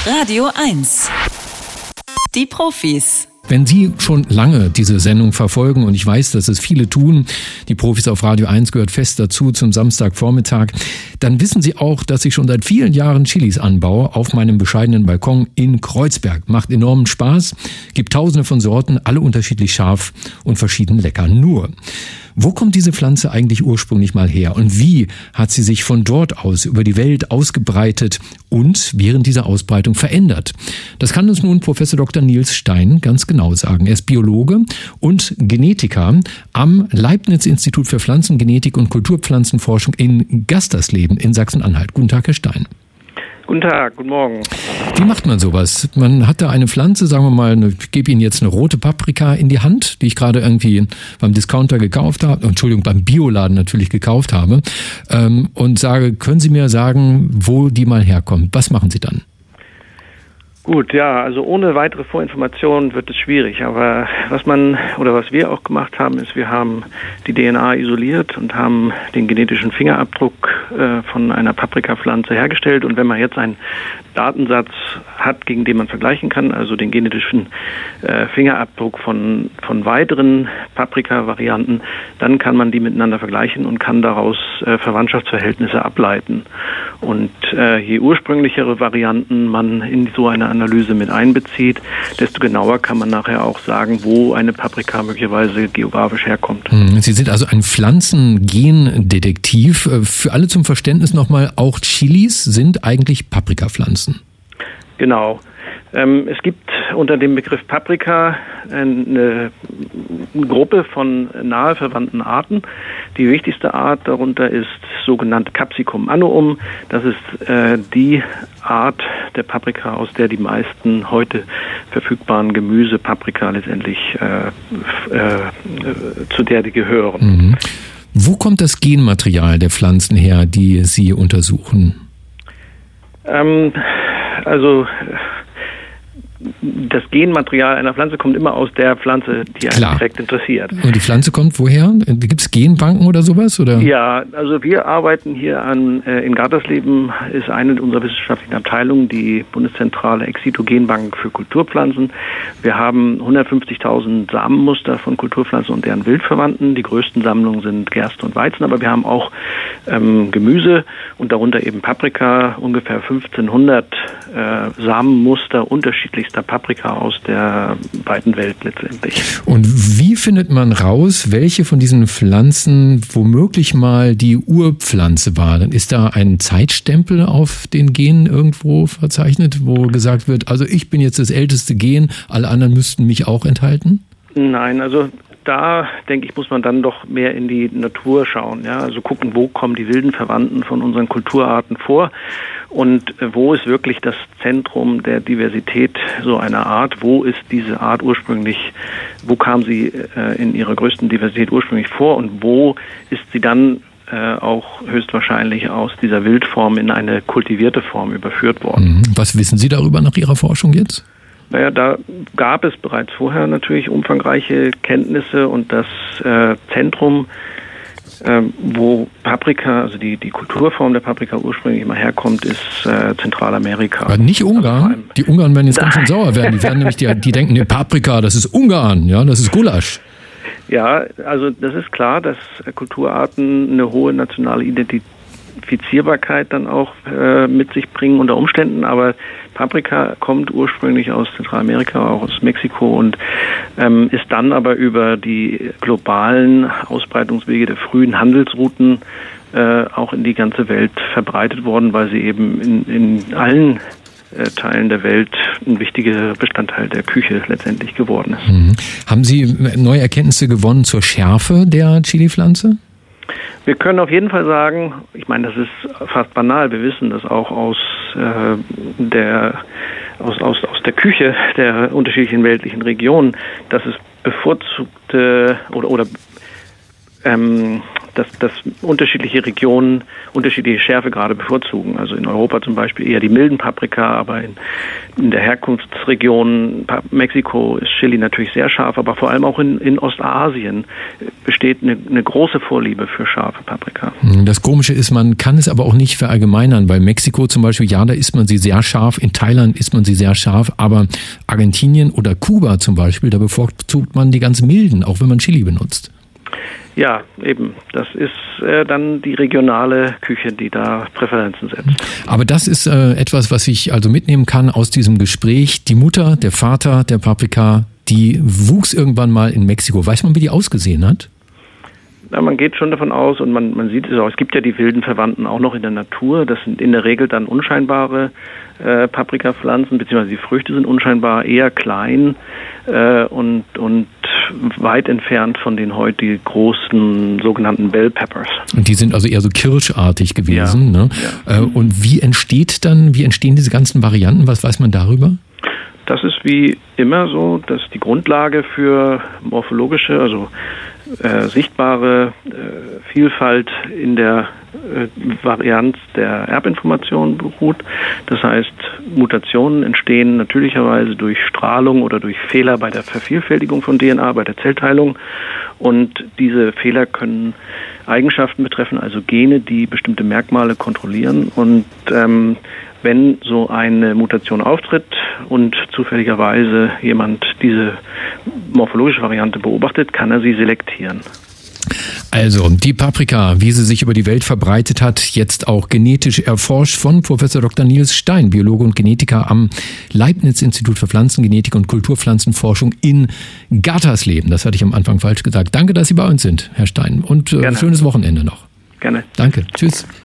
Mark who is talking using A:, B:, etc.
A: Radio 1. Die Profis.
B: Wenn Sie schon lange diese Sendung verfolgen, und ich weiß, dass es viele tun, die Profis auf Radio 1 gehört fest dazu zum Samstagvormittag, dann wissen Sie auch, dass ich schon seit vielen Jahren Chilis anbaue auf meinem bescheidenen Balkon in Kreuzberg. Macht enormen Spaß, gibt tausende von Sorten, alle unterschiedlich scharf und verschieden lecker. Nur, wo kommt diese Pflanze eigentlich ursprünglich mal her und wie hat sie sich von dort aus über die Welt ausgebreitet und während dieser Ausbreitung verändert? Das kann uns nun Professor Dr. Nils Stein ganz genau sagen. Er ist Biologe und Genetiker am Leibniz-Institut für Pflanzengenetik und Kulturpflanzenforschung in Gastersleben in Sachsen-Anhalt. Guten Tag, Herr Stein.
C: Guten Tag, guten Morgen.
B: Wie macht man sowas? Man hat da eine Pflanze, sagen wir mal, ich gebe Ihnen jetzt eine rote Paprika in die Hand, die ich gerade irgendwie beim Discounter gekauft habe, Entschuldigung, beim Bioladen natürlich gekauft habe, und sage, können Sie mir sagen, wo die mal herkommt? Was machen Sie dann?
C: Gut, ja, also ohne weitere Vorinformationen wird es schwierig, aber was wir auch gemacht haben, ist, wir haben die DNA isoliert und haben den genetischen Fingerabdruck von einer Paprikapflanze hergestellt, und wenn man jetzt einen Datensatz hat, gegen den man vergleichen kann, also den genetischen Fingerabdruck von weiteren Paprika-Varianten, dann kann man die miteinander vergleichen und kann daraus Verwandtschaftsverhältnisse ableiten. Und je ursprünglichere Varianten man in so eine Analyse mit einbezieht, desto genauer kann man nachher auch sagen, wo eine Paprika möglicherweise geografisch herkommt.
B: Sie sind also ein Pflanzengendetektiv. Für alle zum Verständnis nochmal, auch Chilis sind eigentlich Paprikapflanzen.
C: Genau. Es gibt unter dem Begriff Paprika eine Gruppe von nahe verwandten Arten. Die wichtigste Art darunter ist sogenannte Capsicum annuum. Das ist die Art der Paprika, aus der die meisten heute verfügbaren Gemüsepaprika letztendlich zu der die gehören.
B: Mhm. Wo kommt das Genmaterial der Pflanzen her, die Sie untersuchen?
C: Das Genmaterial einer Pflanze kommt immer aus der Pflanze, die einen direkt interessiert.
B: Und die Pflanze kommt woher? Gibt es Genbanken oder sowas? Oder?
C: Ja, also wir arbeiten hier in Gastersleben, ist eine unserer wissenschaftlichen Abteilungen, die Bundeszentrale Ex-situ-Genbank für Kulturpflanzen. Wir haben 150.000 Samenmuster von Kulturpflanzen und deren Wildverwandten. Die größten Sammlungen sind Gerste und Weizen, aber wir haben auch Gemüse und darunter eben Paprika, ungefähr 1500 Samenmuster unterschiedlichster Paprika aus der weiten Welt letztendlich.
B: Und wie findet man raus, welche von diesen Pflanzen womöglich mal die Urpflanze war? Dann ist da ein Zeitstempel auf den Genen irgendwo verzeichnet, wo gesagt wird, also ich bin jetzt das älteste Gen, alle anderen müssten mich auch enthalten?
C: Nein, also da, denke ich, muss man dann doch mehr in die Natur schauen. Ja? Also gucken, wo kommen die wilden Verwandten von unseren Kulturarten vor und wo ist wirklich das Zentrum der Diversität so einer Art, wo ist diese Art ursprünglich, wo kam sie in ihrer größten Diversität ursprünglich vor und wo ist sie dann auch höchstwahrscheinlich aus dieser Wildform in eine kultivierte Form überführt worden.
B: Was wissen Sie darüber nach Ihrer Forschung jetzt?
C: Naja, da gab es bereits vorher natürlich umfangreiche Kenntnisse, und das Zentrum, wo Paprika, also die Kulturform der Paprika ursprünglich immer herkommt, ist Zentralamerika.
B: Aber nicht Ungarn. Also die Ungarn werden jetzt ganz schön sauer werden. Die werden nämlich, die denken, nee, Paprika, das ist Ungarn, ja, das ist Gulasch.
C: Ja, also das ist klar, dass Kulturarten eine hohe nationale Identifizierbarkeit dann auch mit sich bringen unter Umständen, aber Paprika kommt ursprünglich aus Zentralamerika, auch aus Mexiko, und ist dann aber über die globalen Ausbreitungswege der frühen Handelsrouten auch in die ganze Welt verbreitet worden, weil sie eben in allen Teilen der Welt ein wichtiger Bestandteil der Küche letztendlich geworden ist.
B: Haben Sie neue Erkenntnisse gewonnen zur Schärfe der Chili-Pflanze?
C: Wir können auf jeden Fall sagen, ich meine, das ist fast banal, wir wissen das auch aus der Küche der unterschiedlichen weltlichen Regionen, dass es bevorzugte oder dass unterschiedliche Regionen unterschiedliche Schärfe gerade bevorzugen. Also in Europa zum Beispiel eher die milden Paprika, aber in der Herkunftsregion Mexiko ist Chili natürlich sehr scharf, aber vor allem auch in Ostasien besteht eine große Vorliebe für scharfe Paprika.
B: Das Komische ist, man kann es aber auch nicht verallgemeinern. Bei Mexiko zum Beispiel, ja, da isst man sie sehr scharf, in Thailand isst man sie sehr scharf, aber Argentinien oder Kuba zum Beispiel, da bevorzugt man die ganz milden, auch wenn man Chili benutzt.
C: Ja, eben. Das ist dann die regionale Küche, die da Präferenzen setzt.
B: Aber das ist etwas, was ich also mitnehmen kann aus diesem Gespräch. Die Mutter, der Vater der Paprika, die wuchs irgendwann mal in Mexiko. Weiß man, wie die ausgesehen hat?
C: Ja, man geht schon davon aus und man sieht es auch. Es gibt ja die wilden Verwandten auch noch in der Natur. Das sind in der Regel dann unscheinbare Paprikapflanzen, beziehungsweise die Früchte sind unscheinbar, eher klein und weit entfernt von den heute großen sogenannten Bell Peppers.
B: Und die sind also eher so kirschartig gewesen.
C: Ja,
B: ne?
C: Ja.
B: Und wie entstehen diese ganzen Varianten? Was weiß man darüber?
C: Das ist wie immer so, dass die Grundlage für morphologische, also sichtbare Vielfalt in der Varianz der Erbinformation beruht. Das heißt, Mutationen entstehen natürlicherweise durch Strahlung oder durch Fehler bei der Vervielfältigung von DNA, bei der Zellteilung. Und diese Fehler können Eigenschaften betreffen, also Gene, die bestimmte Merkmale kontrollieren. Und wenn so eine Mutation auftritt und zufälligerweise jemand diese morphologische Variante beobachtet, kann er sie selektieren.
B: Also die Paprika, wie sie sich über die Welt verbreitet hat, jetzt auch genetisch erforscht von Professor Dr. Nils Stein, Biologe und Genetiker am Leibniz-Institut für Pflanzengenetik und Kulturpflanzenforschung in Gattersleben. Das hatte ich am Anfang falsch gesagt. Danke, dass Sie bei uns sind, Herr Stein. Und schönes Wochenende noch.
C: Gerne.
B: Danke. Tschüss.